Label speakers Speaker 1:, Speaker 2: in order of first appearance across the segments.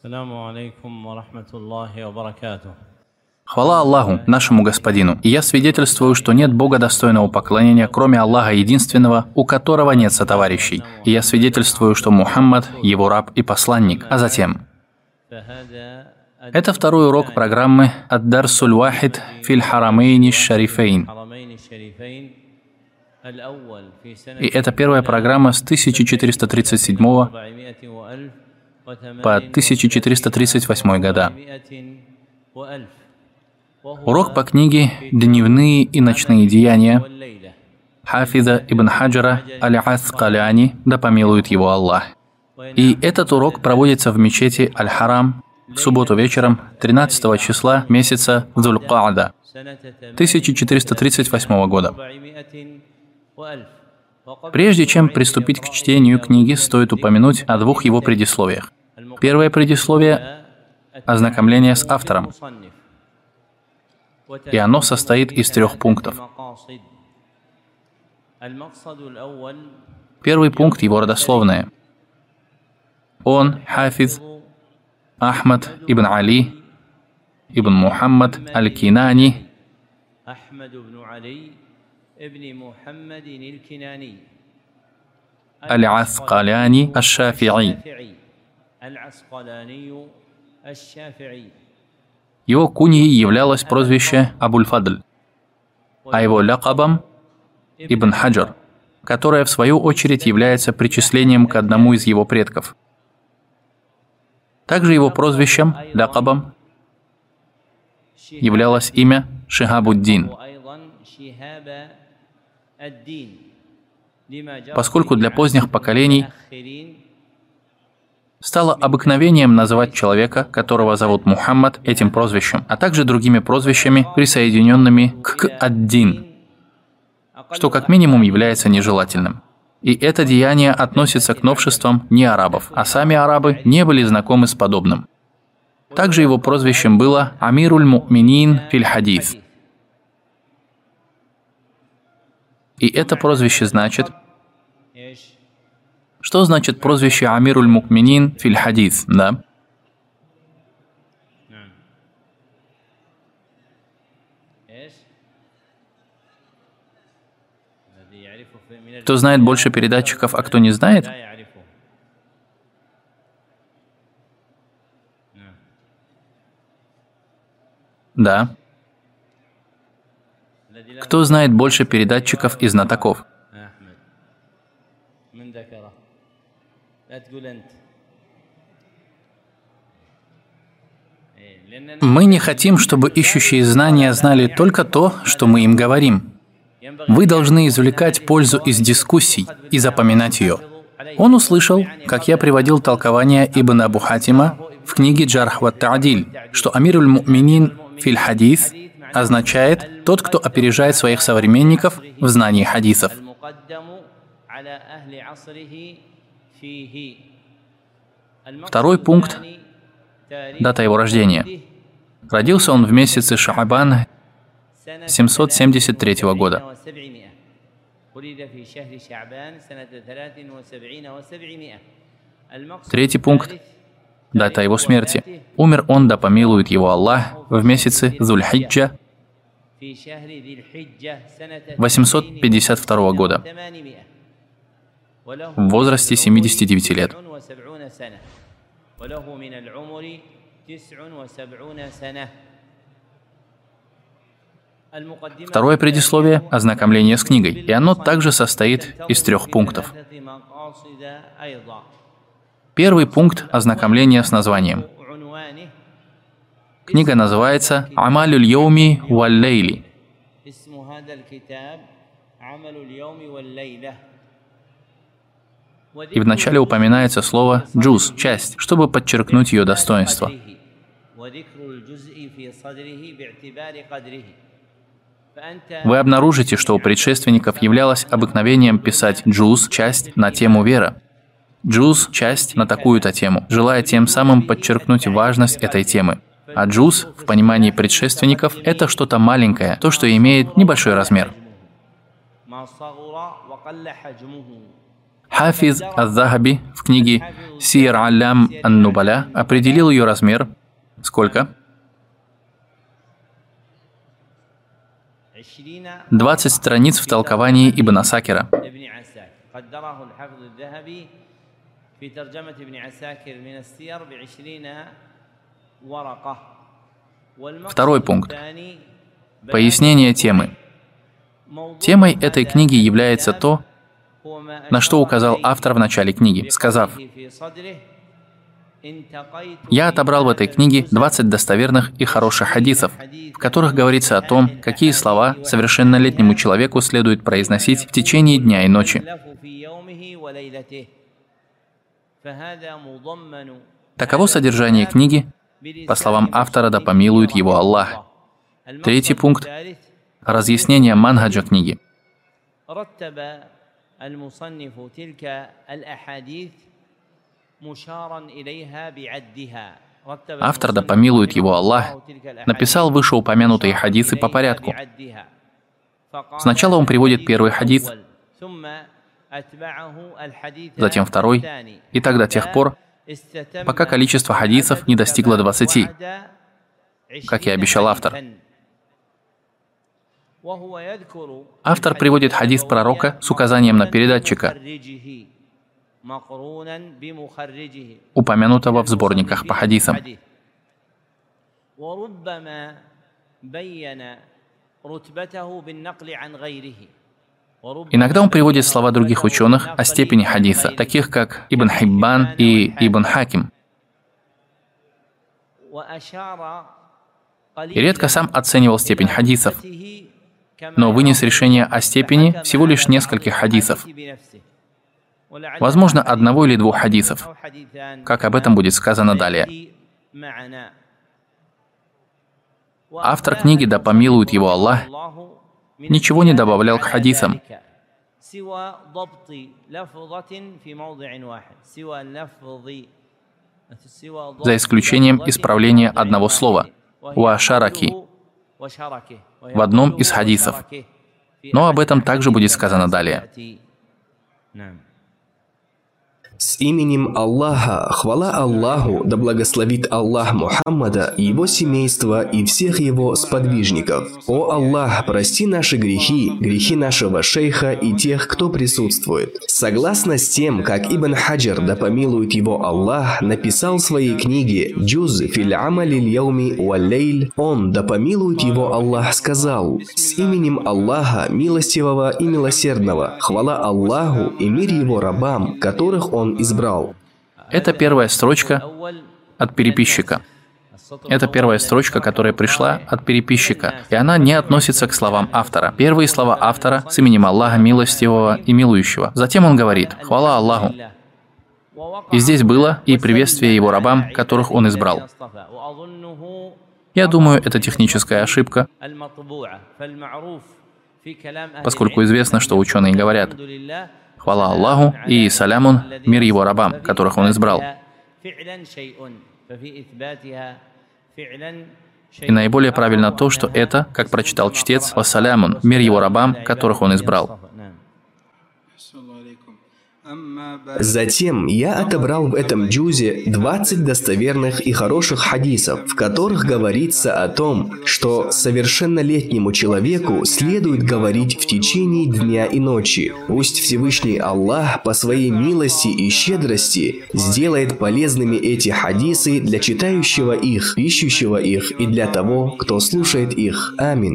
Speaker 1: Ассаламу алейкум ва рахматуллахи ва баракатух.
Speaker 2: Хвала Аллаху, нашему Господину, и я свидетельствую, что нет Бога достойного поклонения, кроме Аллаха единственного, у которого нет сотоварищей. И я свидетельствую, что Мухаммад – его раб и посланник. А затем... Это второй урок программы «Ад-Дарсуль Вахид филь Харамейни Шарифейн». И это первая программа с 1437 по 1438 года. Урок по книге «Дневные и ночные деяния» Хафиза ибн Хаджара аль-Аскаляни, да помилует его Аллах. И этот урок проводится в мечети Аль-Харам в субботу вечером 13 числа месяца Дзуль-Каада 1438 года. Прежде чем приступить к чтению книги, стоит упомянуть о двух его предисловиях. Первое предисловие – ознакомление с автором, и оно состоит из 3 пунктов. Первый пункт – его родословное. Он, Хафиз, Ахмад ибн Али ибн Мухаммад аль-Кинани, аль-Аскаляни аш-Шафи'и. Его куньей являлось прозвище Абуль-Фадль, а его лакабом – Ибн Хаджар, которое в свою очередь является причислением к одному из его предков. Также его прозвищем, лакабом, являлось имя Шихабуддин, поскольку для поздних поколений стало обыкновением называть человека, которого зовут Мухаммад, этим прозвищем, а также другими прозвищами, присоединенными к ад-Дин, что как минимум является нежелательным. И это деяние относится к новшествам не арабов, а сами арабы не были знакомы с подобным. Также его прозвищем было Амируль Му'минин филь Хадис. И это прозвище значит... Что значит прозвище Амируль Му'минин филь Хадис, да? Кто знает больше передатчиков, а кто не знает? Да. Кто знает больше передатчиков и знатоков? Мы не хотим, чтобы ищущие знания знали только то, что мы им говорим. Вы должны извлекать пользу из дискуссий и запоминать ее. Он услышал, как я приводил толкование Ибн Абу Хатима в книге «Джарх ва Та'диль», что Амируль Му'минин филь Хадис означает «тот, кто опережает своих современников в знании хадисов». Второй пункт – дата его рождения. Родился он в месяце Шаабан 773 года. Третий пункт – дата его смерти. Умер он, да помилует его Аллах, в месяце Зуль-Хиджа 852 года, в возрасте 79 лет. Второе предисловие – ознакомление с книгой, и оно также состоит из 3 пунктов. Первый пункт – ознакомление с названием. Книга называется «Амалюль йоуми валь лейли». И вначале упоминается слово «джуз» – часть, чтобы подчеркнуть ее достоинство. Вы обнаружите, что у предшественников являлось обыкновением писать «джуз» – часть на тему вера, «джуз» – часть на такую-то тему, желая тем самым подчеркнуть важность этой темы. А «джуз» в понимании предшественников – это что-то маленькое, то, что имеет небольшой размер. Хафиз ас-Захаби в книге Сир Алям ан-Нубаля определил ее размер. Сколько? 20 страниц в толковании Ибн Асакира. Второй пункт. Пояснение темы. Темой этой книги является то, на что указал автор в начале книги, сказав: «Я отобрал в этой книге 20 достоверных и хороших хадисов, в которых говорится о том, какие слова совершеннолетнему человеку следует произносить в течение дня и ночи». Таково содержание книги, по словам автора, да помилует его Аллах. Третий пункт – разъяснение манхаджа книги. Автор, да помилует его Аллах, написал вышеупомянутые хадисы по порядку. Сначала он приводит первый хадис, затем второй, и так до тех пор, пока количество хадисов не достигло 20, как и обещал автор. Автор приводит хадис пророка с указанием на передатчика, упомянутого в сборниках по хадисам. Иногда он приводит слова других ученых о степени хадиса, таких как Ибн Хиббан и Ибн Хаким. И редко сам оценивал степень хадисов, но вынес решение о степени всего лишь нескольких хадисов. Возможно, одного или двух хадисов, как об этом будет сказано далее. Автор книги, да помилует его Аллах, ничего не добавлял к хадисам, за исключением исправления одного слова «уашараки» в одном из хадисов. Но об этом также будет сказано далее.
Speaker 3: С именем Аллаха, хвала Аллаху, да благословит Аллах Мухаммада, его семейство и всех его сподвижников. О Аллах, прости наши грехи, грехи нашего шейха и тех, кто присутствует. Согласно с тем, как Ибн Хаджар, да помилует его Аллах, написал в своей книге «Джуз фил амали льяуми валлейль», он, да помилует его Аллах, сказал: «С именем Аллаха, милостивого и милосердного, хвала Аллаху и мир его рабам, которых он избрал».
Speaker 2: Это первая строчка от переписчика. Это первая строчка, которая пришла от переписчика, и она не относится к словам автора. Первые слова автора с именем Аллаха милостивого и милующего. Затем он говорит: «Хвала Аллаху». И здесь было и приветствие его рабам, которых он избрал. Я думаю, это техническая ошибка, поскольку известно, что ученые говорят: «Хвала Аллаху» и «Салямун» — мир его рабам, которых он избрал. И наиболее правильно то, что это, как прочитал чтец, «Вассалямун» — мир его рабам, которых он избрал.
Speaker 3: Затем я отобрал в этом джузе 20 достоверных и хороших хадисов, в которых говорится о том, что совершеннолетнему человеку следует говорить в течение дня и ночи. Пусть Всевышний Аллах по своей милости и щедрости сделает полезными эти хадисы для читающего их, ищущего их и для того, кто слушает их. Амин.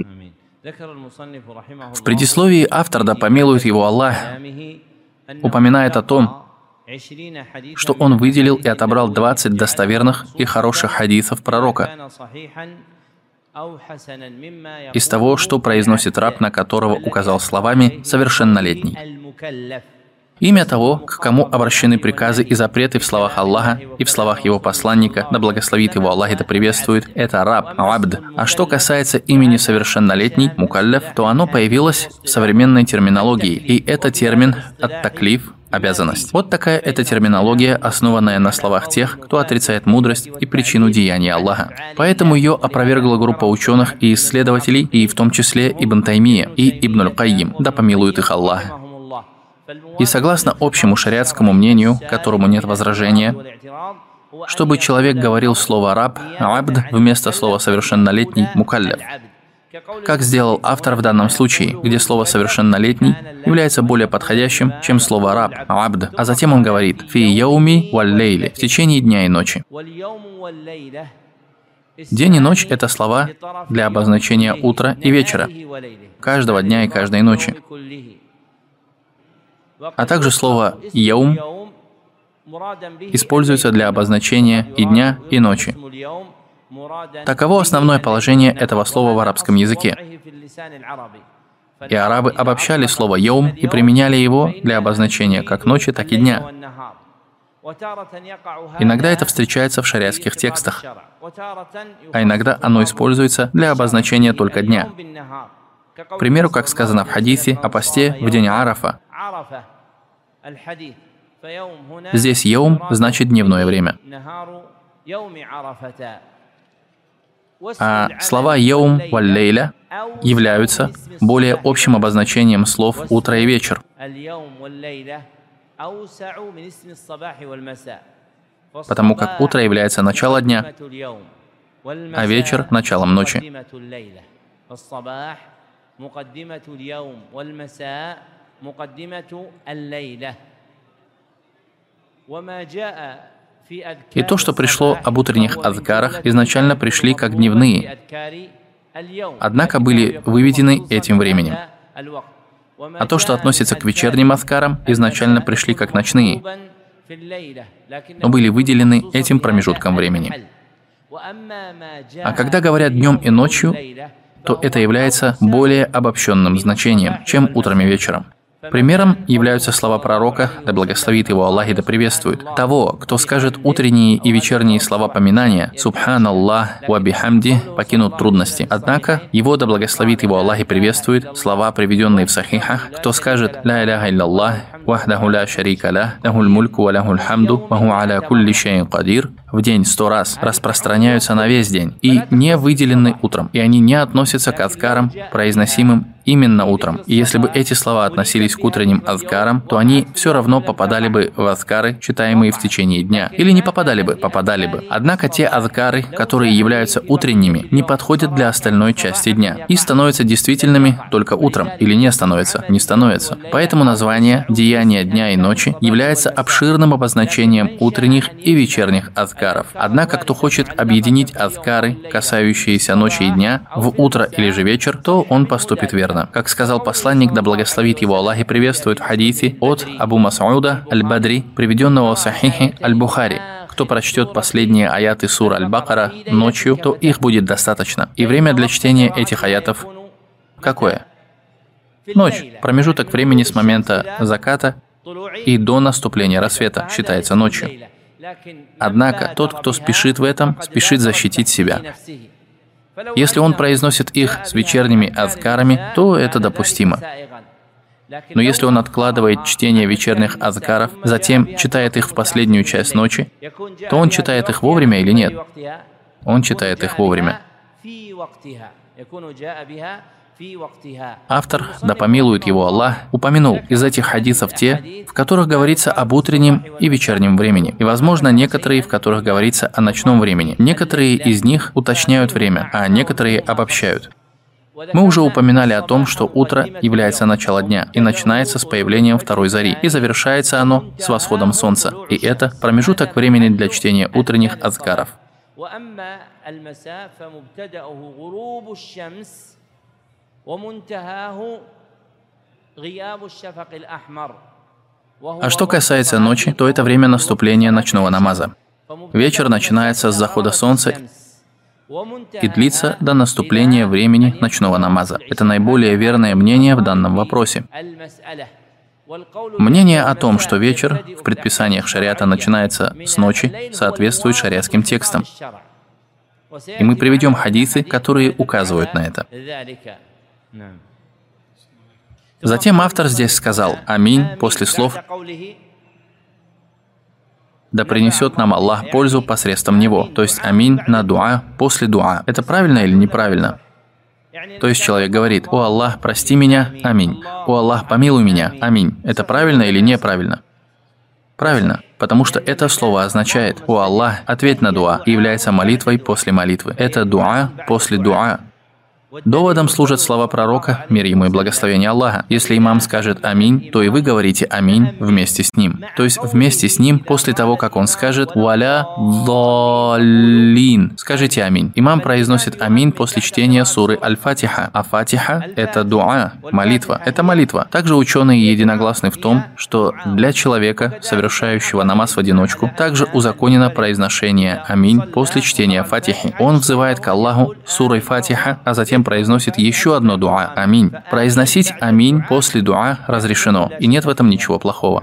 Speaker 2: В предисловии автор, да помилует его Аллах, упоминает о том, что он выделил и отобрал 20 достоверных и хороших хадисов пророка из того, что произносит раб, на которого указал словами «совершеннолетний». Имя того, к кому обращены приказы и запреты в словах Аллаха и в словах его посланника, да благословит его Аллах и да приветствует, это раб, абд. А что касается имени совершеннолетний, мукалляф, то оно появилось в современной терминологии, и это термин ат-таклиф, обязанность. Вот такая эта терминология, основанная на словах тех, кто отрицает мудрость и причину деяния Аллаха. Поэтому ее опровергла группа ученых и исследователей, и в том числе Ибн Таймия и Ибн аль-Кайим, да помилует их Аллах. И согласно общему шариатскому мнению, которому нет возражения, чтобы человек говорил слово «раб», «абд» вместо слова «совершеннолетний», «мукалляф». Как сделал автор в данном случае, где слово «совершеннолетний» является более подходящим, чем слово «раб», «абд». А затем он говорит «фи яуми валь-лейли» в течение дня и ночи. День и ночь – это слова для обозначения утра и вечера, каждого дня и каждой ночи. А также слово «яум» используется для обозначения и дня, и ночи. Таково основное положение этого слова в арабском языке. И арабы обобщали слово «яум» и применяли его для обозначения как ночи, так и дня. Иногда это встречается в шариатских текстах, а иногда оно используется для обозначения только дня. К примеру, как сказано в хадисе о посте в день Арафа. Здесь «яум» значит дневное время. А слова «яум» валь-лейля являются более общим обозначением слов «утро» и «вечер». Потому как утро является началом дня, а вечер – началом ночи. И то, что пришло об утренних азкарах, изначально пришли как дневные, однако были выведены этим временем. А то, что относится к вечерним азкарам, изначально пришли как ночные, но были выделены этим промежутком времени. А когда говорят днем и ночью, то это является более обобщенным значением, чем утром и вечером. Примером являются слова пророка, да благословит его Аллах и да приветствует, того, кто скажет утренние и вечерние слова поминания «Субханаллах ва бихамди» покинут трудности. Однако, его да благословит его Аллах и приветствует слова, приведенные в сахихах, кто скажет «Ла иляха илляллах, вахдаху ла шарика лах, лахуль мульку ва лахуль хамду, ва ху аля кулли шайин кадир», в день 100 раз распространяются на весь день и не выделены утром, и они не относятся к азкарам, произносимым именно утром. И если бы эти слова относились к утренним азкарам, то они все равно попадали бы в азкары, читаемые в течение дня. Или не попадали бы, попадали бы. Однако те азкары, которые являются утренними, не подходят для остальной части дня и становятся действительными только утром. Или не становятся, не становятся. Поэтому название «деяния дня и ночи» является обширным обозначением утренних и вечерних азкаров. Однако, кто хочет объединить азкары, касающиеся ночи и дня, в утро или же вечер, то он поступит верно. Как сказал посланник, да благословит его Аллах и приветствует в хадисе от Абу Мас'уда аль-Бадри, приведенного в сахихе аль-Бухари: кто прочтет последние аяты сур аль-Бакара ночью, то их будет достаточно. И время для чтения этих аятов какое? Ночь. Промежуток времени с момента заката и до наступления рассвета считается ночью. Однако тот, кто спешит в этом, спешит защитить себя. Если он произносит их с вечерними азкарами, то это допустимо. Но если он откладывает чтение вечерних азкаров, затем читает их в последнюю часть ночи, то он читает их вовремя или нет? Он читает их вовремя. Автор, да помилует его Аллах, упомянул из этих хадисов те, в которых говорится об утреннем и вечернем времени, и, возможно, некоторые, в которых говорится о ночном времени. Некоторые из них уточняют время, а некоторые обобщают. Мы уже упоминали о том, что утро является началом дня и начинается с появлением второй зари, и завершается оно с восходом солнца, и это промежуток времени для чтения утренних азкаров. А что касается ночи, то это время наступления ночного намаза. Вечер начинается с захода солнца и длится до наступления времени ночного намаза. Это наиболее верное мнение в данном вопросе. Мнение о том, что вечер в предписаниях шариата начинается с ночи, соответствует шариатским текстам. И мы приведем хадисы, которые указывают на это. Затем автор здесь сказал «Аминь» после слов «Да принесет нам Аллах пользу посредством Него», то есть «Аминь» на дуа после дуа. Это правильно или неправильно? То есть человек говорит: «О Аллах, прости меня, аминь. О Аллах, помилуй меня, аминь». Это правильно или неправильно? Правильно, потому что это слово означает: «О Аллах, ответь на дуа», и является молитвой после молитвы. Это дуа после дуа. Доводом служат слова пророка, мир ему и благословение Аллаха. Если имам скажет «Аминь», то и вы говорите «Аминь» вместе с ним. То есть вместе с ним, после того, как он скажет «Валя доллин», скажите «Аминь». Имам произносит «Аминь» после чтения суры Аль-Фатиха. А Фатиха – это дуа, молитва. Это молитва. Также ученые единогласны в том, что для человека, совершающего намаз в одиночку, также узаконено произношение «Аминь» после чтения Фатихи. Он взывает к Аллаху сурой Фатиха, а затем произносит еще одно дуа «Аминь». Произносить «Аминь» после дуа разрешено, и нет в этом ничего плохого.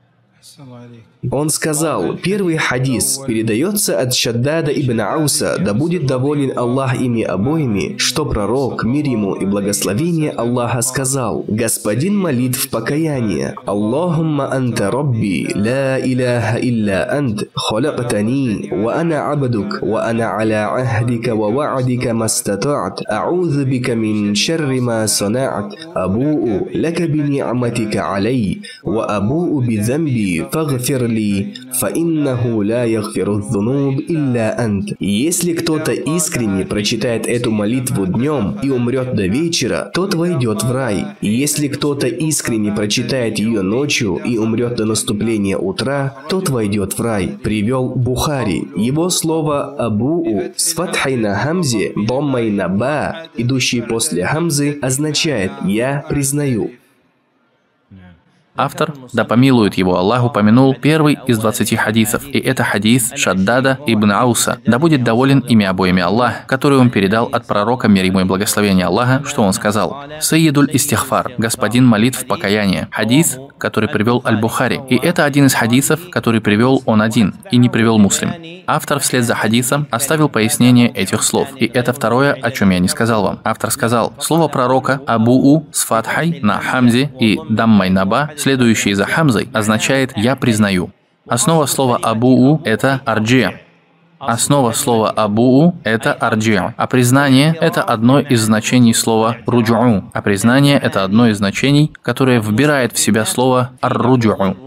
Speaker 3: Он сказал, первый хадис передается от Шаддада ибн Ауса, да будет доволен Аллах ими обоими, что пророк, мир ему и благословение Аллаха, сказал: «Господин молитв покаяния, Аллахумма анта Rabbi, ла иляха илля ант, халактани, ва ана абдук, ва ана аля ахдика ва ва'дика мастата'ат, а'удhu бика мин шарри ма сана'ат, абу'у лака би ни'матика алей, ва абу'у би замби, фагфир фаиннаху ла яхфиру дзунуб илля ант». Если кто-то искренне прочитает эту молитву днем и умрет до вечера, тот войдет в рай. Если кто-то искренне прочитает ее ночью и умрет до наступления утра, тот войдет в рай. Привел Бухари. Его слово «абуу» с фатхой на хамзе, доммой на ба, идущий после хамзы, означает «я признаю».
Speaker 2: Автор, да помилует его Аллах, упомянул первый из 20 хадисов, и это хадис Шаддада ибн Ауса, да будет доволен ими обоими Аллах, который он передал от пророка, мир ему и благословение Аллаха, что он сказал: «Сайидуль истихфар, господин молитв покаяния». Хадис, который привел Аль-Бухари, и это один из хадисов, который привел он один, и не привел Муслим. Автор вслед за хадисом оставил пояснение этих слов, и это второе, о чем я не сказал вам. Автор сказал: слово пророка «абуу» с фатхой на хамзе и даммой на ба, следующий за хамзой, означает «я признаю». Основа слова «абуу» — это «арджи». Основа слова «абуу» — это «арджи». А признание — это одно из значений слова «руджу». А признание — это одно из значений, которое вбирает в себя слово «ар-руджу».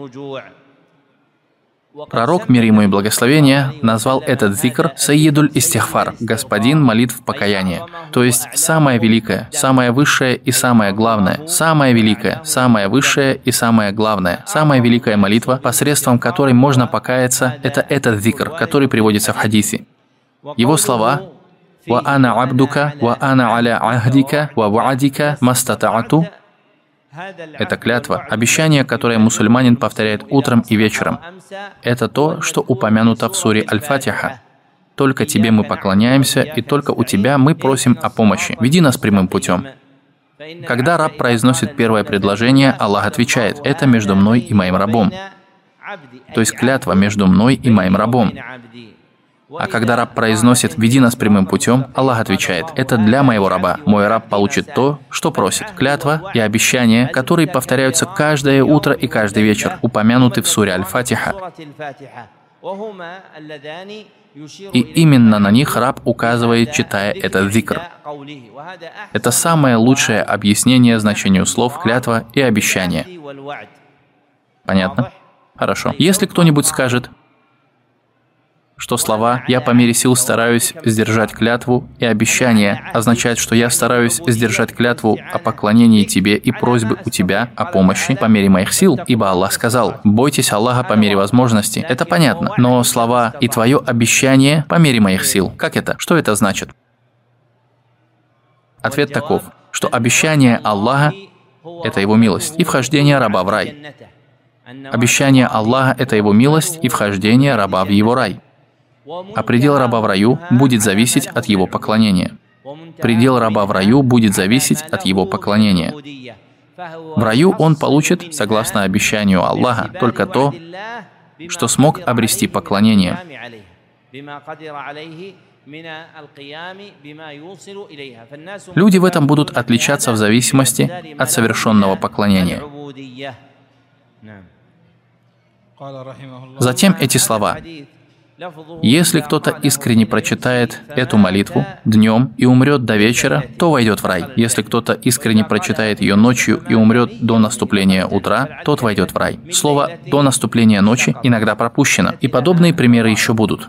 Speaker 2: Пророк, мир ему и благословение, назвал этот зикр «Сайидуль истихфар», господин молитв покаяния. То есть самое великое, самое высшее и самое главное, самое великое, самое высшее и самое главное, самая великая молитва, посредством которой можно покаяться, это этот зикр, который приводится в хадисе. Его слова «Ва ана абдука, ва ана аля ахдика, ва ва'дика мастата'ату». Это клятва, обещание, которое мусульманин повторяет утром и вечером. Это то, что упомянуто в суре Аль-Фатиха. «Только тебе мы поклоняемся, и только у тебя мы просим о помощи. Веди нас прямым путем». Когда раб произносит первое предложение, Аллах отвечает: «Это между мной и моим рабом». То есть клятва между мной и моим рабом. А когда раб произносит «веди нас прямым путем», Аллах отвечает: «Это для моего раба. Мой раб получит то, что просит». Клятва и обещания, которые повторяются каждое утро и каждый вечер, упомянуты в суре Аль-Фатиха. И именно на них раб указывает, читая этот зикр. Это самое лучшее объяснение значению слов «клятва» и «обещание». Понятно? Хорошо. Если кто-нибудь скажет, что слова «я по мере сил стараюсь сдержать клятву» и «обещание» означает, что я стараюсь сдержать клятву о поклонении Тебе и просьбы у Тебя о помощи по мере моих сил, ибо Аллах сказал: «Бойтесь Аллаха по мере возможности». Это понятно, но слова «и Твое обещание по мере моих сил», как это? Что это значит? Ответ таков, что обещание Аллаха – это Его милость и вхождение раба в рай. Обещание Аллаха – это Его милость и вхождение раба в Его рай. А предел раба в раю будет зависеть от его поклонения. Предел раба в раю будет зависеть от его поклонения. В раю он получит, согласно обещанию Аллаха, только то, что смог обрести поклонение. Люди в этом будут отличаться в зависимости от совершенного поклонения. Затем эти слова: Если кто-то искренне прочитает эту молитву днем и умрет до вечера, то войдет в рай. Если кто-то искренне прочитает ее ночью и умрет до наступления утра, тот войдет в рай. Слово «до наступления ночи» иногда пропущено, и подобные примеры еще будут.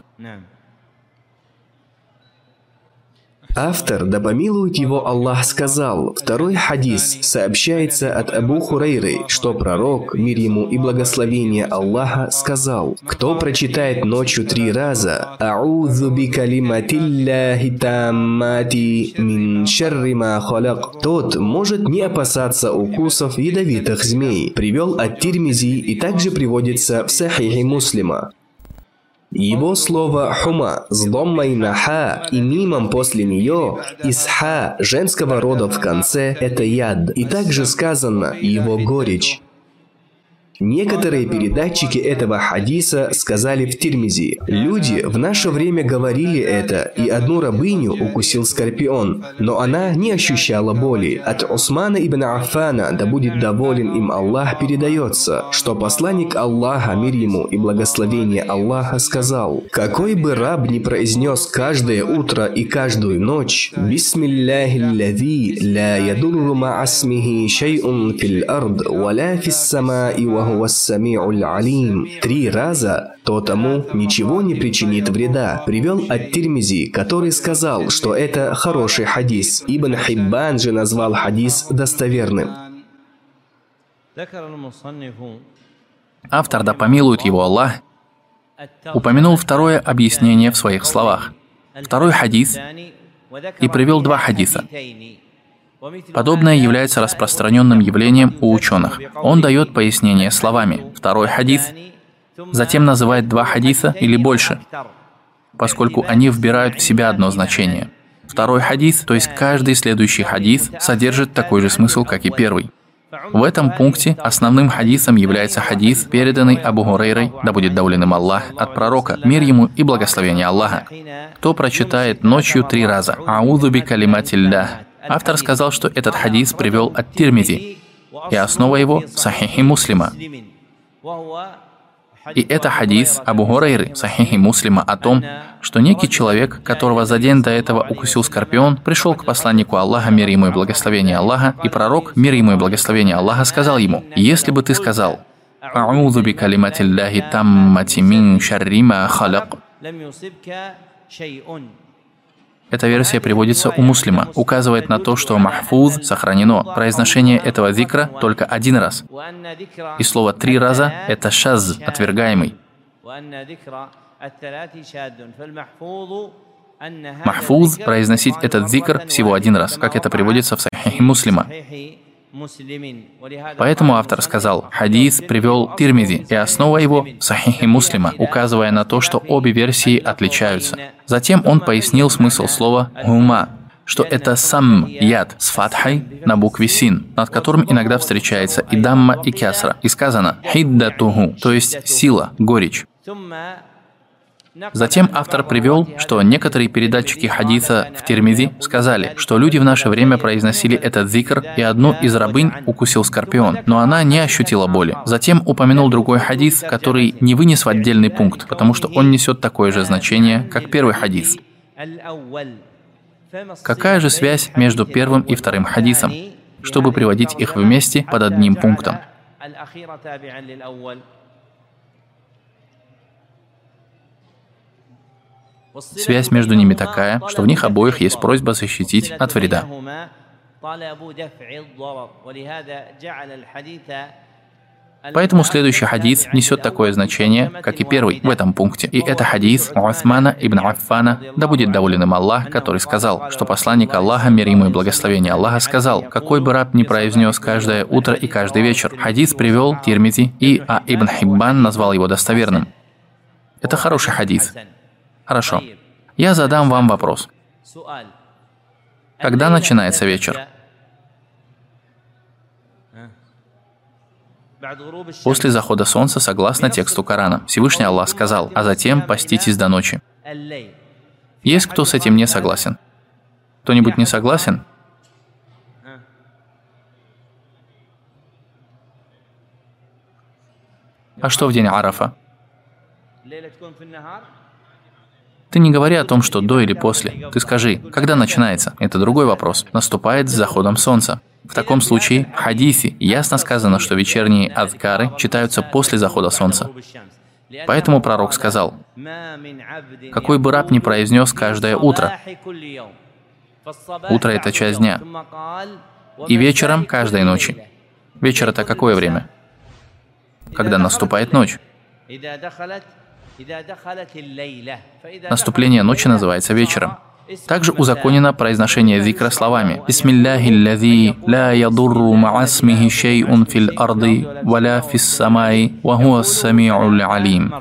Speaker 3: Автор, да помилует его Аллах, сказал, второй хадис сообщается от Абу Хурайры, что пророк, мир ему и благословение Аллаха, сказал, кто прочитает ночью 3 раза «А'удзу би калиматилляхи таммати мин шарри ма халак», тот может не опасаться укусов ядовитых змей. Привел ат-Тирмизи и также приводится в Сахихе Муслима. Его слово «хума» с доммой на «ха» и мимом после нее из «ха» женского рода в конце – это яд. И также сказано «его горечь». Некоторые передатчики этого хадиса сказали в Тирмизи. Люди в наше время говорили это, и одну рабыню укусил скорпион, но она не ощущала боли. От Усмана ибн Аффана, да будет доволен им Аллах, передается, что посланник Аллаха, мир ему и благословение Аллаха, сказал, «Какой бы раб ни произнес каждое утро и каждую ночь «Бисмилляхи ллади ла ядурру ма'асмихи шай'ун фил ард, валя фис сама'i ва Вассами'уль алим» 3 раза, то тому ничего не причинит вреда. Привел ат-Тирмизи, который сказал, что это хороший хадис. Ибн Хиббан же назвал хадис достоверным.
Speaker 2: Автор, да помилует его Аллах, упомянул второе объяснение в своих словах. Второй хадис и привел 2 хадиса. Подобное является распространенным явлением у ученых. Он дает пояснение словами «второй хадис», затем называет 2 хадиса или больше, поскольку они вбирают в себя одно значение. Второй хадис, то есть каждый следующий хадис, содержит такой же смысл, как и первый. В этом пункте основным хадисом является хадис, переданный Абу Хурайрой, да будет доволен им Аллах, от пророка, мир ему и благословение Аллаха. Кто прочитает ночью 3 раза «А'удзу би калиматиллях». Автор сказал, что этот хадис привел от Тирмизи, и основа его в Сахихе Муслима. И это хадис Абу Хурайры в Сахихе Муслима о том, что некий человек, которого за день до этого укусил скорпион, пришел к посланнику Аллаха, мир ему и благословение Аллаха, и пророк, мир ему и благословение Аллаха, сказал ему: «Если бы ты сказал «А'удзу би калиматиллахи таммати мин шарри ма халак», эта версия приводится у Муслима, указывает на то, что махфуз сохранено. Произношение этого зикра только 1 раз. И слово 3 раза – это шаз, отвергаемый. Махфуз – произносить этот зикр всего 1 раз, как это приводится в Сахихе Муслима. Поэтому автор сказал, хадис привел Тирмизи, и основа его в Сахихе Муслима, указывая на то, что обе версии отличаются. Затем он пояснил смысл слова «гума», что это сам яд с фатхой на букве син, над которым иногда встречается и дамма, и кясра. И сказано «хиддатуху», то есть сила, горечь. Затем автор привел, что некоторые передатчики хадиса в Тирмизи сказали, что люди в наше время произносили этот зикр, и одну из рабынь укусил скорпион, но она не ощутила боли. Затем упомянул другой хадис, который не вынес в отдельный пункт, потому что он несет такое же значение, как первый хадис. Какая же связь между первым и вторым хадисом, чтобы приводить их вместе под одним пунктом? Связь между ними такая, что в них обоих есть просьба защитить от вреда. Поэтому следующий хадис несет такое значение, как и первый в этом пункте. И это хадис Усмана ибн Аффана, да будет доволен им Аллах, который сказал, что посланник Аллаха, мир ему и благословение Аллаха, сказал, какой бы раб ни произнес каждое утро и каждый вечер. Хадис привел Тирмизи, и Ибн Хиббан назвал его достоверным. Это хороший хадис. Хорошо. Я задам вам вопрос. Когда начинается вечер? После захода солнца, согласно тексту Корана. Всевышний Аллах сказал, а затем поститесь до ночи. Есть кто с этим не согласен? Кто-нибудь не согласен? А что в день Арафа? Ты не говори о том, что до или после. Ты скажи, когда начинается. Это другой вопрос. Наступает с заходом солнца. В таком случае в хадисе ясно сказано, что вечерние адкары читаются после захода солнца. Поэтому пророк сказал: какой бы раб ни произнес каждое утро, утро — это часть дня, и вечером каждой ночи. Вечер — это какое время? Когда наступает ночь. Наступление ночи называется вечером. Также узаконено произношение зикра словами «Бисмилляхи лладзи ла ядурру ма'асмихи шей'ун фил арди валя фис самаи ва хуа ас-сами'уль алим».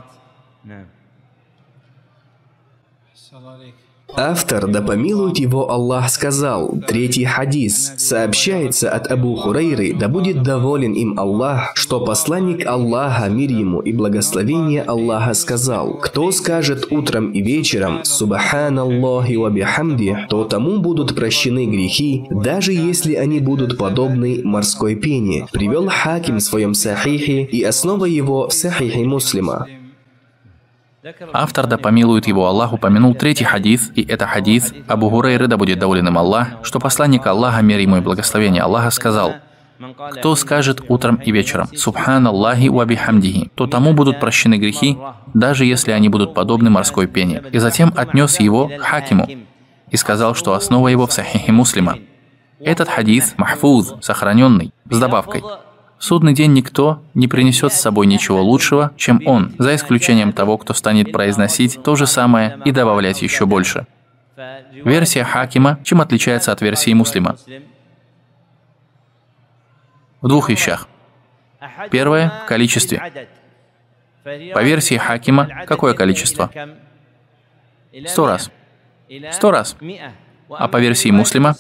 Speaker 3: Автор, да помилует его Аллах, сказал, третий хадис, сообщается от Абу Хурайры, да будет доволен им Аллах, что посланник Аллаха, мир ему и благословение Аллаха, сказал: кто скажет утром и вечером «Субханаллахи ва бихамди», то тому будут прощены грехи, даже если они будут подобны морской пене. Привел Хаким в своем сахихе, и основа его в сахихе Муслима.
Speaker 2: Автор, да помилует его Аллах, упомянул третий хадис, и это хадис Абу Хурайры, да будет доволен им Аллах, что посланник Аллаха, мир ему и благословение Аллаха, сказал: кто скажет утром и вечером «Субханаллахи ва бихамдихи», то тому будут прощены грехи, даже если они будут подобны морской пене. И затем отнес его к Хакиму и сказал, что основа его в сахихе Муслима. Этот хадис махфуз, сохраненный, с добавкой: в судный день никто не принесет с собой ничего лучшего, чем он, за исключением того, кто станет произносить то же самое и добавлять еще больше. Версия Хакима чем отличается от версии Муслима? В двух вещах. Первое – в количестве. По версии Хакима какое количество? 100 раз. 100 раз. А по версии Муслима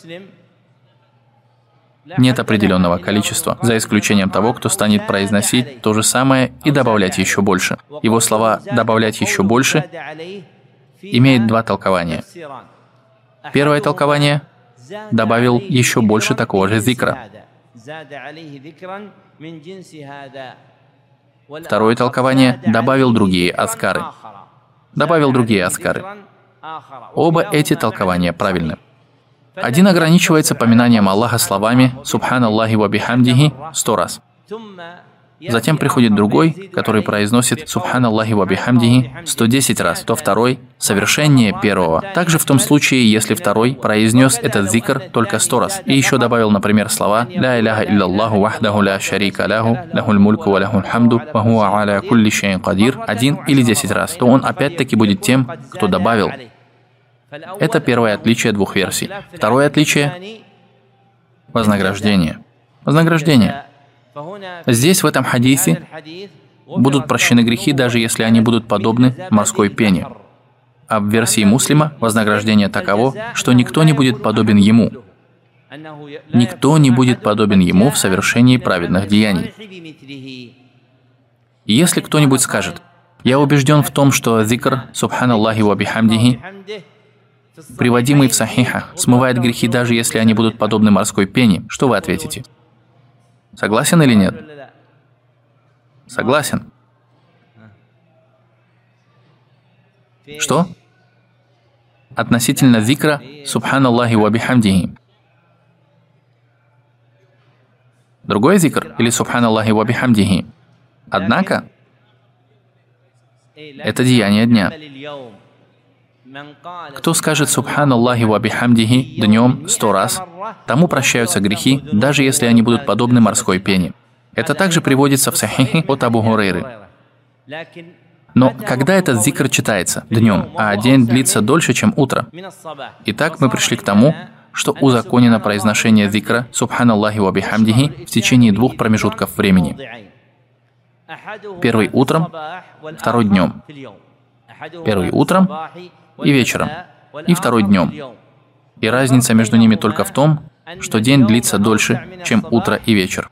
Speaker 2: нет определенного количества, за исключением того, кто станет произносить то же самое и добавлять еще больше. Его слова «добавлять еще больше» имеют два толкования. Первое толкование – добавил еще больше такого же зикра. Второе толкование – добавил другие азкары. Добавил другие азкары. Оба эти толкования правильны. Один ограничивается поминанием Аллаха словами «Субханаллахи ва бихамдихи» 100 раз. Затем приходит другой, который произносит «Субханаллахи ва бихамдихи» 110 раз, то второй – совершеннее первого. Также в том случае, если второй произнес этот зикр только 100 раз и еще добавил, например, слова «Ля иляха илляллаху вахдаху ля шарика ляху, лахуль мульку ва лахуль хамду, ва хуа аля кулли шейин кадир» 1 или 10 раз, то он опять-таки будет тем, кто добавил. Это первое отличие двух версий. Второе отличие – вознаграждение. Вознаграждение. Здесь, в этом хадисе, будут прощены грехи, даже если они будут подобны морской пене. А в версии Муслима вознаграждение таково, что никто не будет подобен ему. Никто не будет подобен ему в совершении праведных деяний. И если кто-нибудь скажет: «Я убежден в том, что зикр «Субханаллахи ва бихамдихи», приводимый в сахихах, смывает грехи, даже если они будут подобны морской пене», что вы ответите? Согласен или нет? Согласен. Что? Относительно зикра «Субханаллахи ва бихамдихи». Другой зикр или «Субханаллахи ва бихамдихи». Однако, это деяние дня. Кто скажет «Субханаллахи ва бихамдихи» днем 100 раз, тому прощаются грехи, даже если они будут подобны морской пене. Это также приводится в сахихе от Абу Хурайры. Но когда этот зикр читается днем, а день длится дольше, чем утро? Итак, мы пришли к тому, что узаконено произношение зикра «Субханаллахи ва бихамдихи» в течение двух промежутков времени. Первый утром, второй днем. Первый утром и вечером, и второй днем. И разница между ними только в том, что день длится дольше, чем утро и вечер.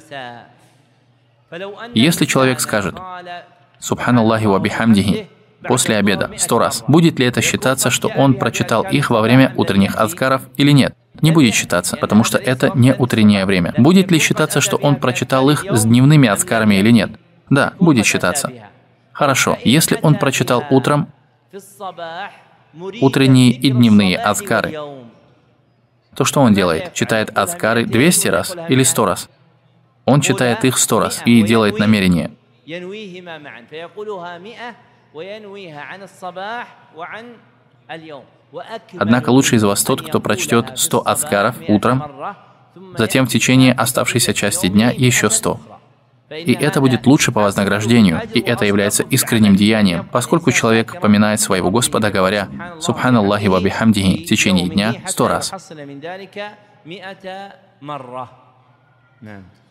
Speaker 2: Если человек скажет «Субханаллахи ва бихамдихи» после обеда 100 раз, будет ли это считаться, что он прочитал их во время утренних азкаров или нет? Не будет считаться, потому что это не утреннее время. Будет ли считаться, что он прочитал их с дневными азкарами или нет? Да, будет считаться. Хорошо, если он прочитал утром утренние и дневные азкары, то что он делает? Читает азкары 200 раз или 100 раз? Он читает их 100 раз и делает намерение. Однако лучше из вас тот, кто прочтет 100 азкаров утром, затем в течение оставшейся части дня еще 100. И это будет лучше по вознаграждению, и это является искренним деянием, поскольку человек поминает своего Господа, говоря «Субханаллахи ва бихамдихи» в течение дня 100 раз.